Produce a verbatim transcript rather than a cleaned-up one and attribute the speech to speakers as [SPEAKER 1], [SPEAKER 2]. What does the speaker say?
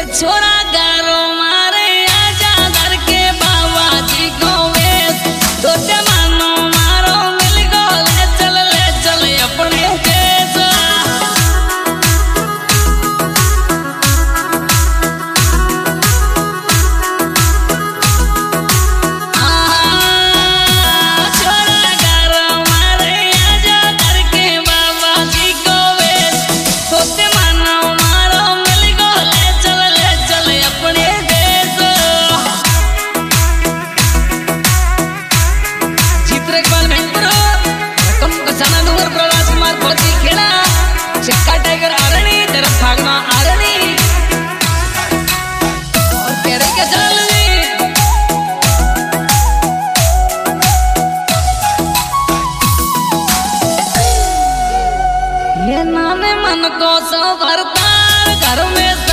[SPEAKER 1] छोरा गारो मारे आजा घर के बाबा जी को वेश छोटे मानो मारो मिल गो ले चल ले चल अपने देश छोरा गारो मारे आजा घर के बाबा जी को वेश छोटे मानो मारो मिल गो ले चल ले चल अपने देश चित्रकल भेंपरो रकम कसाना डूंगर प्रवास कुमार फौजी खेड़ा चिक्का टाइगर आरणी तरफ भागना आरणी और तेरे के चल ये नाने मन को सो भरता घर में